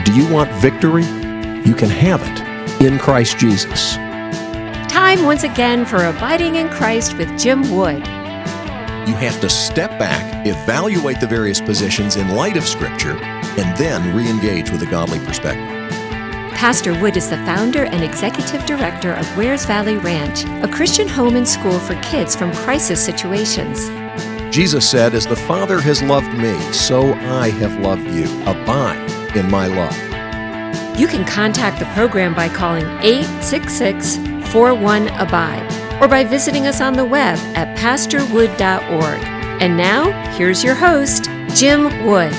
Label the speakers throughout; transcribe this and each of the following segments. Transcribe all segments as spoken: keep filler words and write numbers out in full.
Speaker 1: Do you want victory? You can have it in Christ Jesus.
Speaker 2: Time once again for Abiding in Christ with Jim Wood.
Speaker 1: You have to step back, evaluate the various positions in light of Scripture, and then re-engage with a godly perspective.
Speaker 2: Pastor Wood is the founder and executive director of Wares Valley Ranch, a Christian home and school for kids from crisis situations.
Speaker 1: Jesus said, "As the Father has loved me, so I have loved you. Abide in my love."
Speaker 2: You can contact the program by calling eight six six, four one, ABIDE or by visiting us on the web at pastor wood dot org. And now, here's your host, Jim Wood.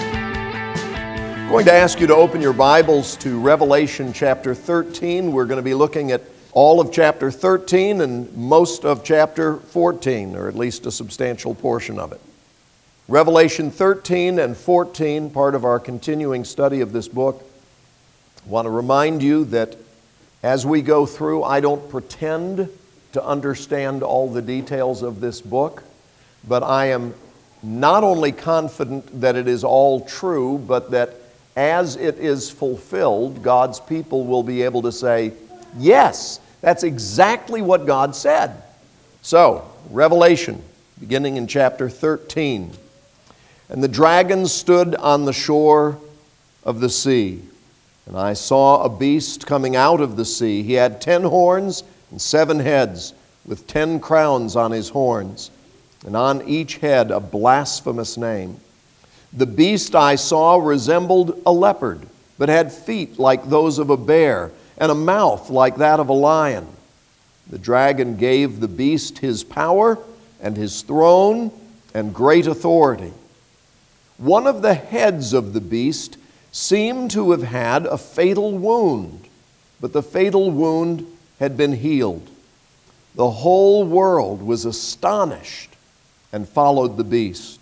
Speaker 3: I'm going to ask you to open your Bibles to Revelation chapter thirteen. We're going to be looking at all of chapter thirteen and most of chapter fourteen, or at least a substantial portion of it. Revelation thirteen and fourteen, part of our continuing study of this book. I want to remind you that as we go through, I don't pretend to understand all the details of this book, but I am not only confident that it is all true, but that as it is fulfilled, God's people will be able to say, yes, that's exactly what God said. So, Revelation, beginning in chapter thirteen. And the dragon stood on the shore of the sea, and I saw a beast coming out of the sea. He had ten horns and seven heads, with ten crowns on his horns, and on each head a blasphemous name. The beast I saw resembled a leopard, but had feet like those of a bear, and a mouth like that of a lion. The dragon gave the beast his power, and his throne, and great authority. One of the heads of the beast seemed to have had a fatal wound, but the fatal wound had been healed. The whole world was astonished and followed the beast.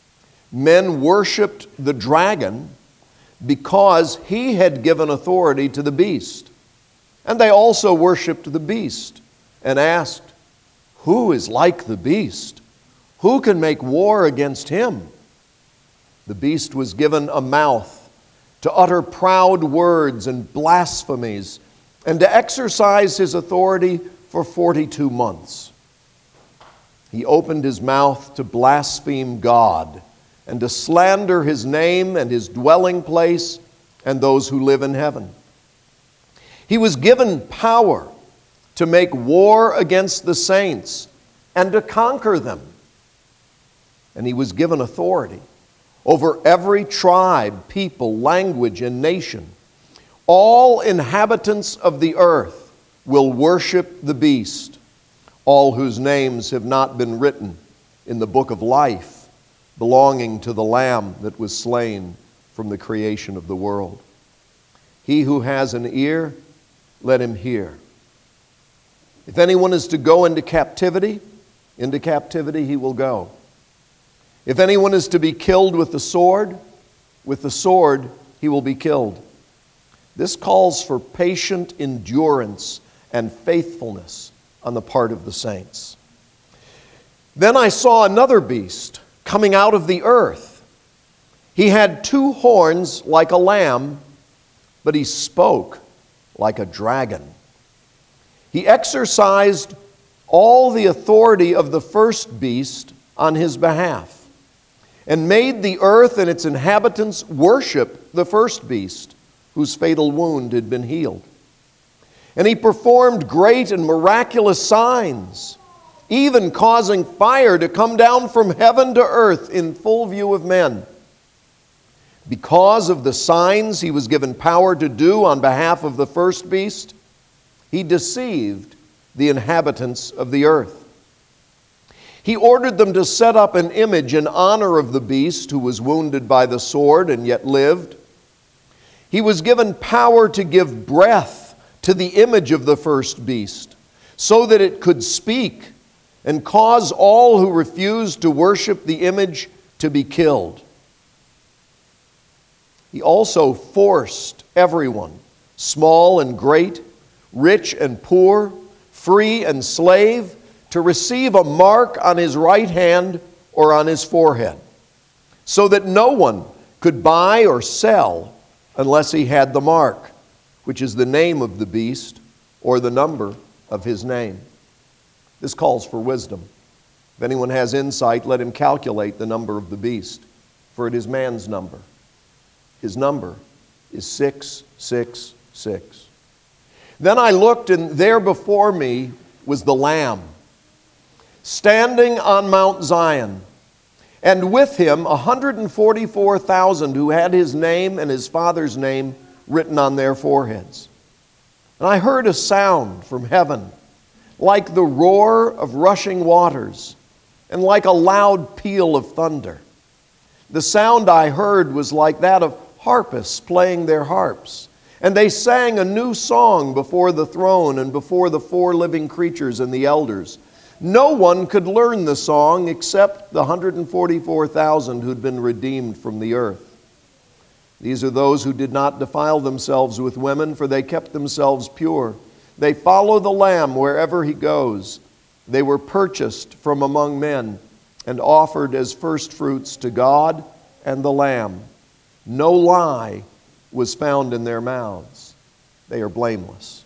Speaker 3: Men worshipped the dragon because he had given authority to the beast. And they also worshipped the beast and asked, "Who is like the beast? Who can make war against him?" The beast was given a mouth to utter proud words and blasphemies, and to exercise his authority for forty-two months. He opened his mouth to blaspheme God, and to slander his name and his dwelling place and those who live in heaven. He was given power to make war against the saints and to conquer them. And he was given authority over every tribe, people, language, and nation. All inhabitants of the earth will worship the beast, all whose names have not been written in the book of life belonging to the Lamb that was slain from the creation of the world. He who has an ear, let him hear. If anyone is to go into captivity, into captivity he will go. If anyone is to be killed with the sword, with the sword he will be killed. This calls for patient endurance and faithfulness on the part of the saints. Then I saw another beast coming out of the earth. He had two horns like a lamb, but he spoke like a dragon. He exercised all the authority of the first beast on his behalf, and made the earth and its inhabitants worship the first beast, whose fatal wound had been healed. And he performed great and miraculous signs, even causing fire to come down from heaven to earth in full view of men. Because of the signs he was given power to do on behalf of the first beast, he deceived the inhabitants of the earth. He ordered them to set up an image in honor of the beast who was wounded by the sword and yet lived. He was given power to give breath to the image of the first beast, so that it could speak and cause all who refused to worship the image to be killed. He also forced everyone, small and great, rich and poor, free and slave, to receive a mark on his right hand or on his forehead, so that no one could buy or sell unless he had the mark, which is the name of the beast or the number of his name. This calls for wisdom. If anyone has insight, let him calculate the number of the beast, for it is man's number. His number is six six six. Then I looked, and there before me was the Lamb, standing on Mount Zion, and with him one hundred forty-four thousand who had his name and his Father's name written on their foreheads. And I heard a sound from heaven, like the roar of rushing waters, and like a loud peal of thunder. The sound I heard was like that of harpists playing their harps. And they sang a new song before the throne and before the four living creatures and the elders. No one could learn the song except the one hundred forty-four thousand who'd been redeemed from the earth. These are those who did not defile themselves with women, for they kept themselves pure. They follow the Lamb wherever he goes. They were purchased from among men and offered as firstfruits to God and the Lamb. No lie was found in their mouths. They are blameless.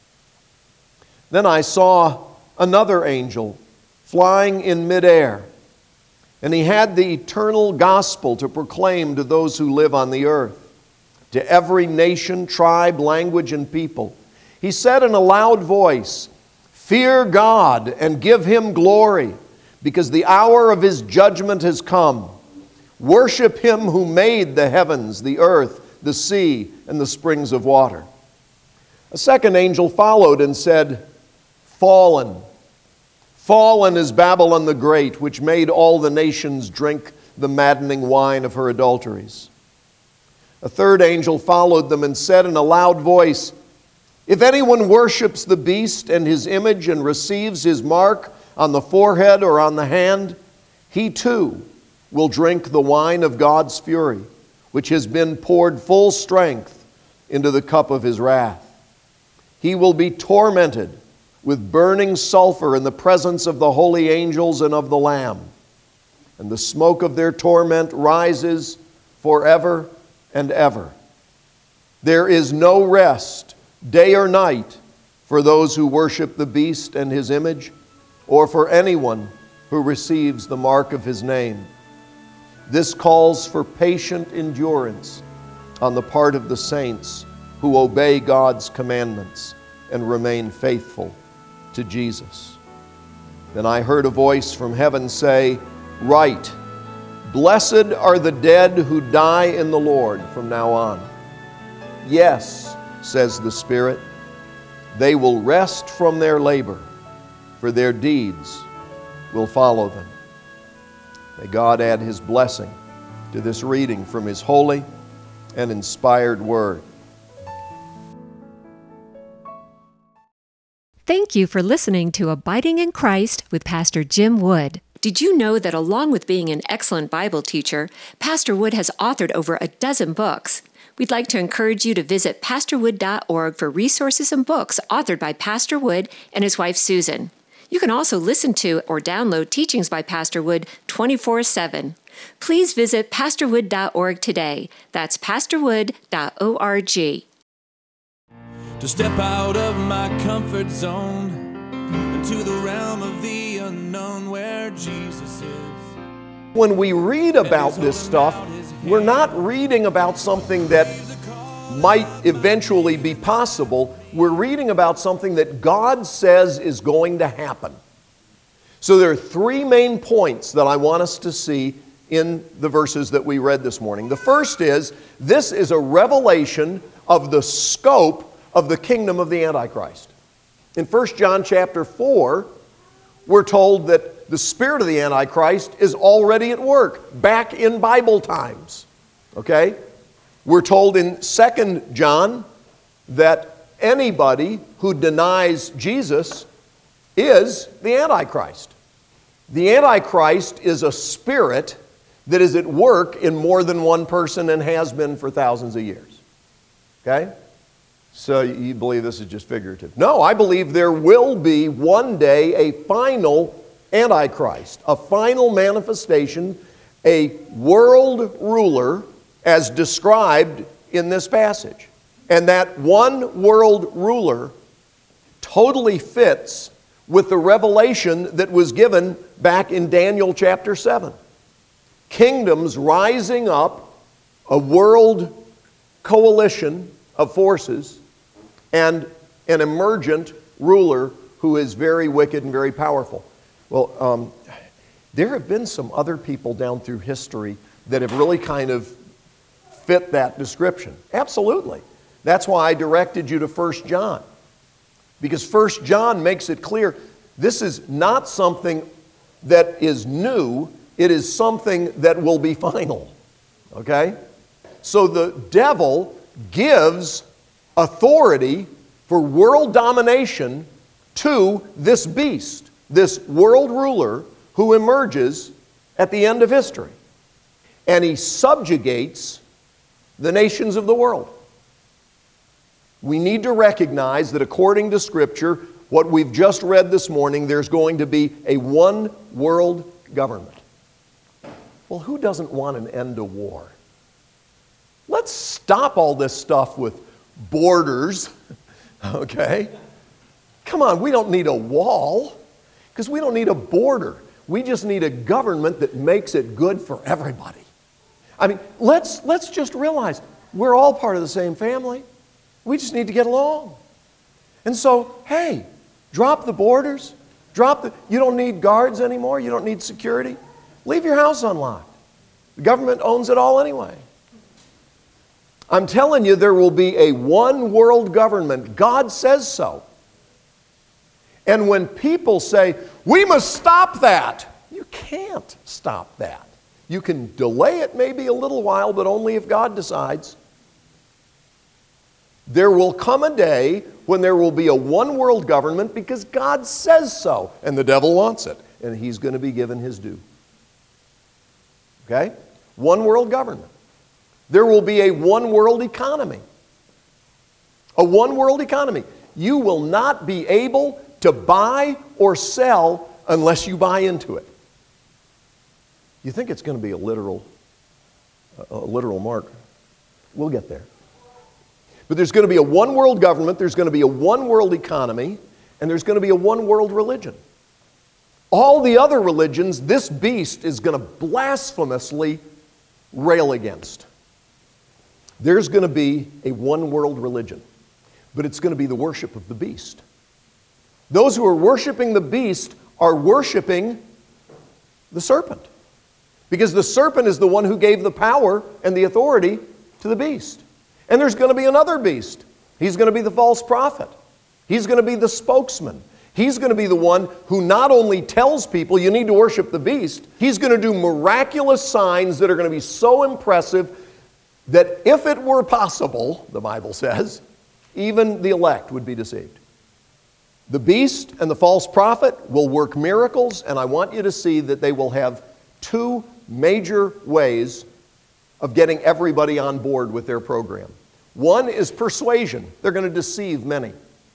Speaker 3: Then I saw another angel flying in midair, and he had the eternal gospel to proclaim to those who live on the earth, to every nation, tribe, language, and people. He said in a loud voice, "Fear God and give him glory, because the hour of his judgment has come. Worship him who made the heavens, the earth, the sea, and the springs of water." A second angel followed and said, "Fallen, fallen is Babylon the Great, which made all the nations drink the maddening wine of her adulteries." A third angel followed them and said in a loud voice, "If anyone worships the beast and his image and receives his mark on the forehead or on the hand, he too will drink the wine of God's fury, which has been poured full strength into the cup of his wrath. He will be tormented with burning sulfur in the presence of the holy angels and of the Lamb. And the smoke of their torment rises forever and ever. There is no rest, day or night, for those who worship the beast and his image, or for anyone who receives the mark of his name. This calls for patient endurance on the part of the saints who obey God's commandments and remain faithful to Jesus." Then I heard a voice from heaven say, "Write, blessed are the dead who die in the Lord from now on. Yes, says the Spirit, they will rest from their labor, for their deeds will follow them." May God add his blessing to this reading from his holy and inspired word.
Speaker 2: Thank you for listening to Abiding in Christ with Pastor Jim Wood. Did you know that along with being an excellent Bible teacher, Pastor Wood has authored over a dozen books? We'd like to encourage you to visit pastor wood dot org for resources and books authored by Pastor Wood and his wife Susan. You can also listen to or download teachings by Pastor Wood twenty-four seven. Please visit pastor wood dot org today. That's pastor wood dot org.
Speaker 4: To step out of my comfort zone into the realm of the unknown where Jesus is.
Speaker 3: When we read about this stuff, we're not reading about something that might eventually be possible. We're reading about something that God says is going to happen. So there are three main points that I want us to see in the verses that we read this morning. The first is, this is a revelation of the scope of the kingdom of the Antichrist. In First John chapter four, we're told that the spirit of the Antichrist is already at work, back in Bible times. Okay? We're told in Second John that anybody who denies Jesus is the Antichrist. The Antichrist is a spirit that is at work in more than one person and has been for thousands of years. Okay? So you believe this is just figurative? No, I believe there will be one day a final Antichrist, a final manifestation, a world ruler as described in this passage. And that one world ruler totally fits with the revelation that was given back in Daniel chapter seven. Kingdoms rising up, a world coalition of forces, and an emergent ruler who is very wicked and very powerful. Well, um, there have been some other people down through history that have really kind of fit that description. Absolutely. That's why I directed you to First John. Because First John makes it clear this is not something that is new, it is something that will be final. Okay? So the devil gives authority for world domination to this beast, this world ruler who emerges at the end of history. And he subjugates the nations of the world. We need to recognize that according to Scripture, what we've just read this morning, there's going to be a one world government. Well, who doesn't want an end to war? Let's stop all this stuff with borders, okay? Come on, we don't need a wall because we don't need a border. We just need a government that makes it good for everybody. I mean, let's, let's just realize we're all part of the same family. We just need to get along. And so, hey, drop the borders. Drop the, you don't need guards anymore. You don't need security. Leave your house unlocked. The government owns it all anyway. I'm telling you, there will be a one world government. God says so. And when people say, we must stop that, you can't stop that. You can delay it maybe a little while, but only if God decides. There will come a day when there will be a one world government because God says so, and the devil wants it, and he's going to be given his due. Okay? One world government. There will be a one world economy. A one world economy. You will not be able to buy or sell unless you buy into it. You think it's going to be a literal, a literal mark? We'll get there. But there's going to be a one world government, there's going to be a one world economy, and there's going to be a one world religion. All the other religions, this beast is going to blasphemously rail against. There's going to be a one world religion, but it's going to be the worship of the beast. Those who are worshiping the beast are worshiping the serpent, because the serpent is the one who gave the power and the authority to the beast. And there's going to be another beast. He's going to be the false prophet. He's going to be the spokesman. He's going to be the one who not only tells people you need to worship the beast, he's going to do miraculous signs that are going to be so impressive that if it were possible, the Bible says, even the elect would be deceived. The beast and the false prophet will work miracles, and I want you to see that they will have two major ways of getting everybody on board with their program. One is persuasion. They're going to deceive many.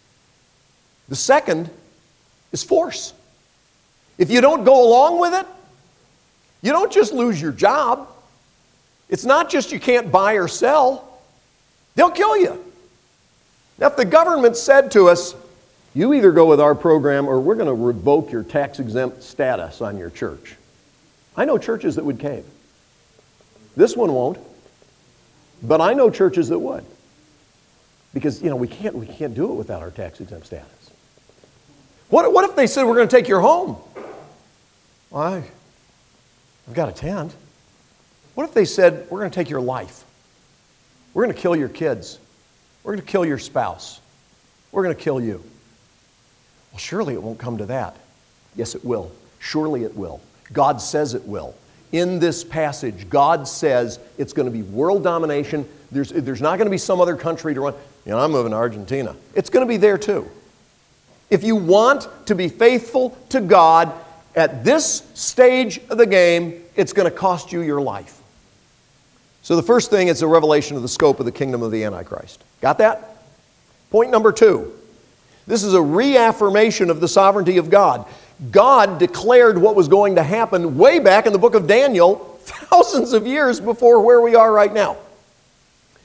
Speaker 3: The second is force. If you don't go along with it, you don't just lose your job. It's not just you can't buy or sell. They'll kill you. Now, if the government said to us, you either go with our program or we're going to revoke your tax-exempt status on your church. I know churches that would cave. This one won't. But I know churches that would. Because, you know, we can't, we can't do it without our tax-exempt status. What, what if they said, we're going to take your home? Well, I, I've got a tent. What if they said, we're going to take your life? We're going to kill your kids. We're going to kill your spouse. We're going to kill you. Well, surely it won't come to that. Yes, it will. Surely it will. God says it will. In this passage, God says it's going to be world domination. There's, there's not going to be some other country to run. You know, I'm moving to Argentina. It's going to be there too. If you want to be faithful to God at this stage of the game, it's going to cost you your life. So the first thing is a revelation of the scope of the kingdom of the Antichrist. Got that? Point number two. This is a reaffirmation of the sovereignty of God. God declared what was going to happen way back in the book of Daniel, thousands of years before where we are right now.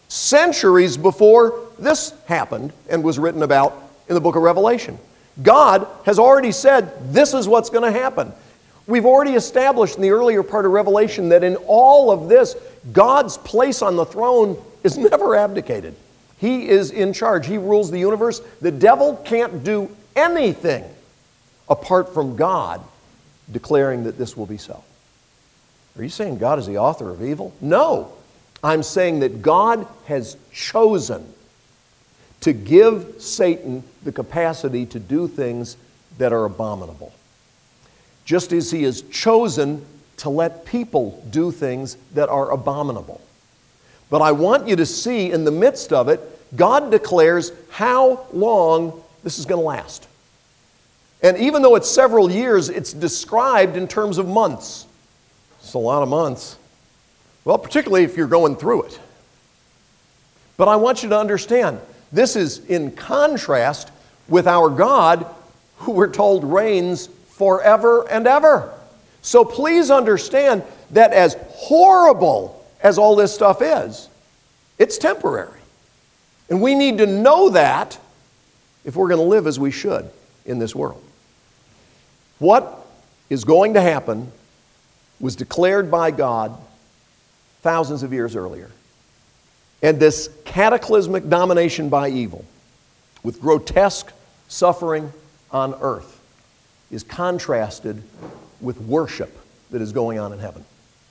Speaker 3: centuries before this happened and was written about in the book of Revelation. God has already said this is what's going to happen. We've already established in the earlier part of Revelation that in all of this, God's place on the throne is never abdicated. He is in charge. He rules the universe. The devil can't do anything apart from God declaring that this will be so. Are you saying God is the author of evil? No. I'm saying that God has chosen to give Satan the capacity to do things that are abominable. Just as he has chosen to let people do things that are abominable. But I want you to see in the midst of it, God declares how long this is going to last. And even though it's several years, it's described in terms of months. It's a lot of months. Well, particularly if you're going through it. But I want you to understand, this is in contrast with our God, who we're told reigns forever and ever. So please understand that as horrible as all this stuff is, it's temporary. And we need to know that if we're going to live as we should in this world. What is going to happen was declared by God thousands of years earlier. And this cataclysmic domination by evil, with grotesque suffering on earth, is contrasted with worship that is going on in heaven.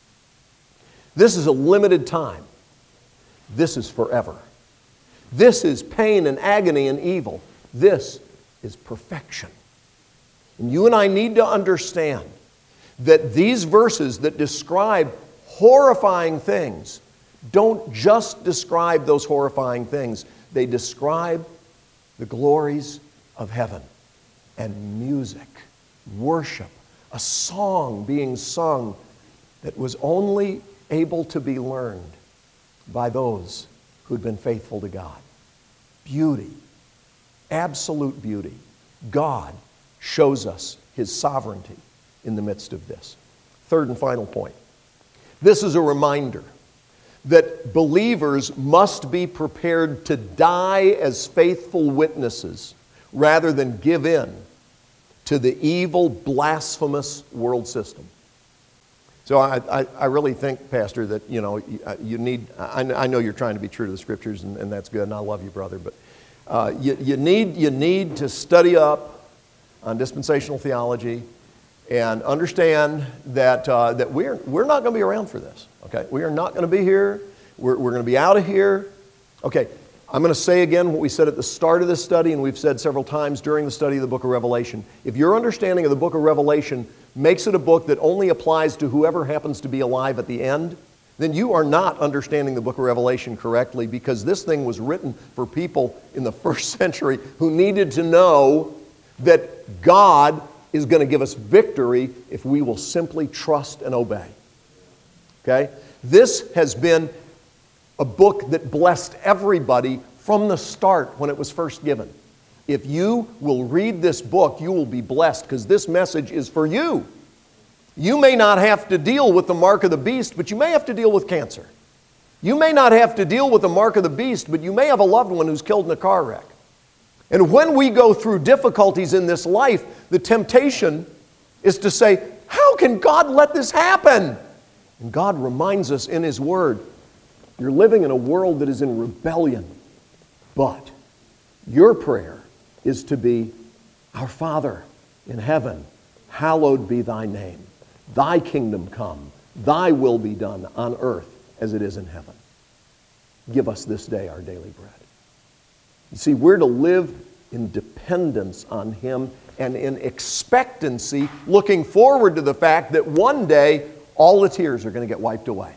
Speaker 3: This is a limited time. This is forever. This is pain and agony and evil. This is perfection. And you and I need to understand that these verses that describe horrifying things don't just describe those horrifying things. They describe the glories of heaven and music, worship, a song being sung that was only able to be learned by those who'd been faithful to God. Beauty, absolute beauty. God shows us His sovereignty in the midst of this. Third and final point. This is a reminder that believers must be prepared to die as faithful witnesses rather than give in to the evil, blasphemous world system. So I, I, I really think, Pastor, that you know you, you need. I, I know you're trying to be true to the Scriptures, and, and that's good. And I love you, brother. But uh, you, you need you need to study up on dispensational theology and understand that uh, that we're we're not going to be around for this. Okay, we are not going to be here. We're we're going to be out of here. Okay. I'm going to say again what we said at the start of this study, and we've said several times during the study of the book of Revelation. If your understanding of the book of Revelation makes it a book that only applies to whoever happens to be alive at the end, then you are not understanding the book of Revelation correctly, because this thing was written for people in the first century who needed to know that God is going to give us victory if we will simply trust and obey. Okay? This has been a book that blessed everybody from the start when it was first given. If you will read this book, you will be blessed, because this message is for you. You may not have to deal with the mark of the beast, but you may have to deal with cancer. You may not have to deal with the mark of the beast, but you may have a loved one who's killed in a car wreck. And when we go through difficulties in this life, the temptation is to say, how can God let this happen? And God reminds us in His Word, you're living in a world that is in rebellion, but your prayer is to be, Our Father in heaven, hallowed be thy name. Thy kingdom come, thy will be done on earth as it is in heaven. Give us this day our daily bread. You see, we're to live in dependence on Him and in expectancy, looking forward to the fact that one day all the tears are going to get wiped away.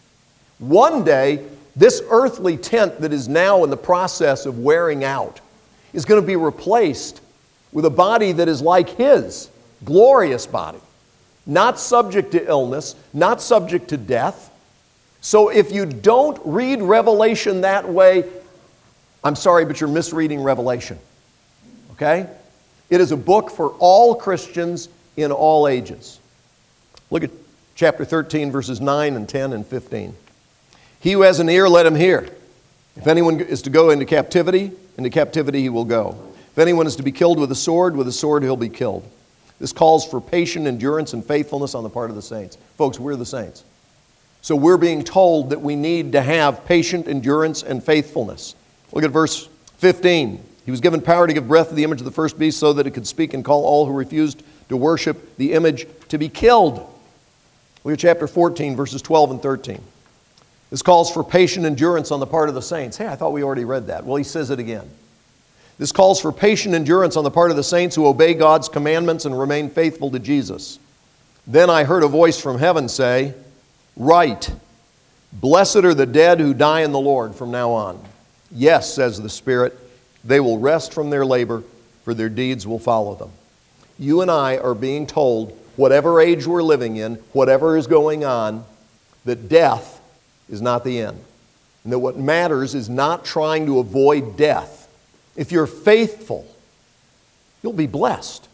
Speaker 3: One day, this earthly tent that is now in the process of wearing out is going to be replaced with a body that is like His, glorious body, not subject to illness, not subject to death. So if you don't read Revelation that way, I'm sorry, but you're misreading Revelation. Okay? It is a book for all Christians in all ages. Look at chapter thirteen, verses nine and ten and fifteen. He who has an ear, let him hear If anyone is to go into captivity, into captivity he will go. If anyone is to be killed with a sword, with a sword he'll be killed. This calls for patient endurance and faithfulness on the part of the saints. Folks, we're the saints. So we're being told that we need to have patient endurance and faithfulness. Look at verse fifteen. He was given power to give breath to the image of the first beast so that it could speak and call all who refused to worship the image to be killed. Look at chapter fourteen, verses twelve and thirteen. This calls for patient endurance on the part of the saints. Hey, I thought we already read that. Well, he says it again. This calls for patient endurance on the part of the saints who obey God's commandments and remain faithful to Jesus. Then I heard a voice from heaven say, "Write, blessed are the dead who die in the Lord from now on. Yes, says the Spirit, they will rest from their labor, for their deeds will follow them." You and I are being told, whatever age we're living in, whatever is going on, that death is not the end. And that what matters is not trying to avoid death. If you're faithful, you'll be blessed.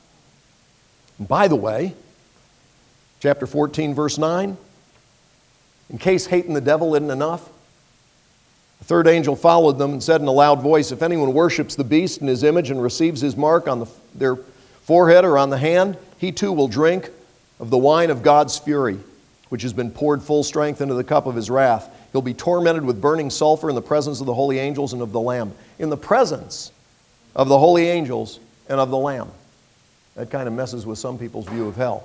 Speaker 3: And by the way, chapter fourteen, verse nine, in case hating the devil isn't enough, the third angel followed them and said in a loud voice, "If anyone worships the beast in his image and receives his mark on the, their forehead or on the hand, he too will drink of the wine of God's fury, which has been poured full strength into the cup of his wrath. He'll be tormented with burning sulfur in the presence of the holy angels and of the Lamb." In the presence of the holy angels and of the Lamb. That kind of messes with some people's view of hell.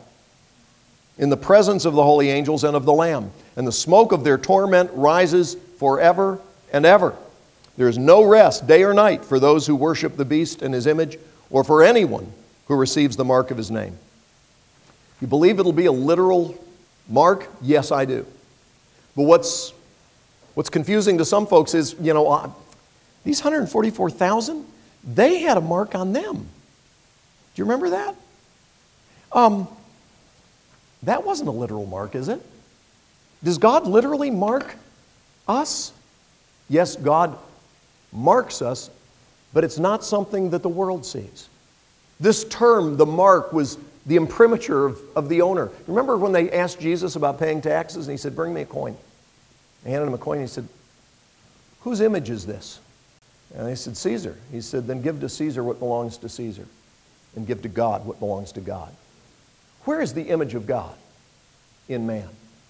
Speaker 3: In the presence of the holy angels and of the Lamb. And the smoke of their torment rises forever and ever. There is no rest day or night for those who worship the beast and his image, or for anyone who receives the mark of his name. You believe it'll be a literal mark? Yes, I do. But what's what's confusing to some folks is, you know, uh, these one hundred forty-four thousand, they had a mark on them. Do you remember that? Um, that wasn't a literal mark, is it? Does God literally mark us? Yes, God marks us, but it's not something that the world sees. This term, the mark, was the imprimatur of, of the owner. Remember when they asked Jesus about paying taxes and he said, "Bring me a coin." They handed him a coin and he said, "Whose image is this?" And they said, "Caesar." He said, "Then give to Caesar what belongs to Caesar, and give to God what belongs to God." Where is the image of God in man?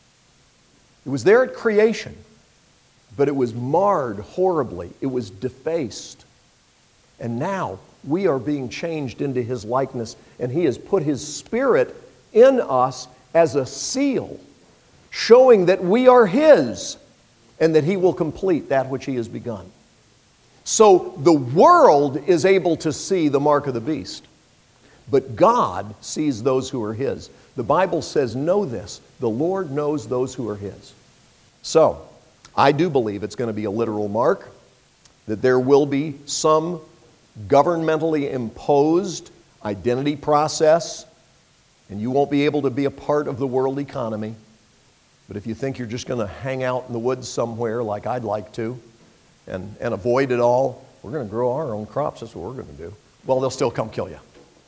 Speaker 3: It was there at creation, but it was marred horribly. It was defaced. And now we are being changed into His likeness, and He has put His Spirit in us as a seal, showing that we are His, and that He will complete that which He has begun. So the world is able to see the mark of the beast, but God sees those who are His. The Bible says, know this, the Lord knows those who are His. So, I do believe it's going to be a literal mark, that there will be some governmentally imposed identity process, and you won't be able to be a part of the world economy. But if you think you're just going to hang out in the woods somewhere like I'd like to, and, and avoid it all, we're going to grow our own crops, that's what we're going to do. Well, they'll still come kill you.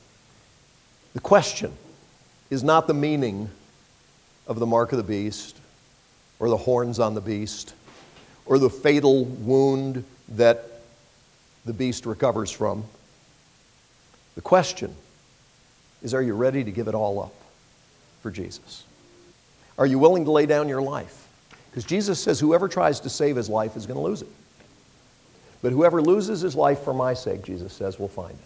Speaker 3: The question is not the meaning of the mark of the beast, or the horns on the beast, or the fatal wound that the beast recovers from. The question is, are you ready to give it all up for Jesus? Are you willing to lay down your life? Because Jesus says whoever tries to save his life is going to lose it. But whoever loses his life for my sake, Jesus says, will find it.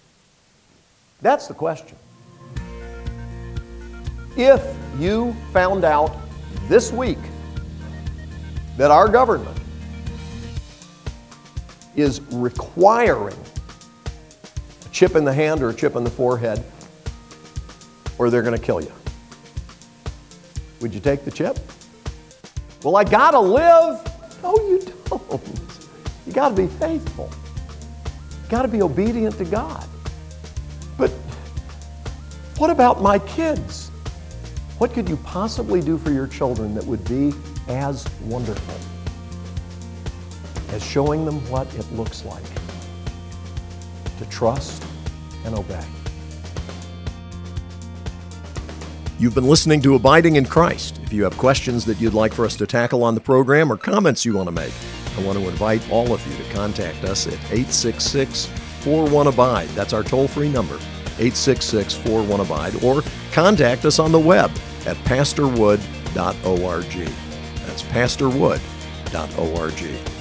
Speaker 3: That's the question. If you found out this week that our government is requiring a chip in the hand or a chip in the forehead, or they're going to kill you, would you take the chip? Well, I gotta live. No, you don't. You gotta be faithful. You gotta be obedient to God. But what about my kids? What could you possibly do for your children that would be as wonderful as showing them what it looks like to trust and obey?
Speaker 1: You've been listening to Abiding in Christ. If you have questions that you'd like for us to tackle on the program or comments you want to make, I want to invite all of you to contact us at eight six six, four one, abide. That's our toll-free number, eight six six, four one, abide, or contact us on the web at pastor wood dot org. That's pastor wood dot org.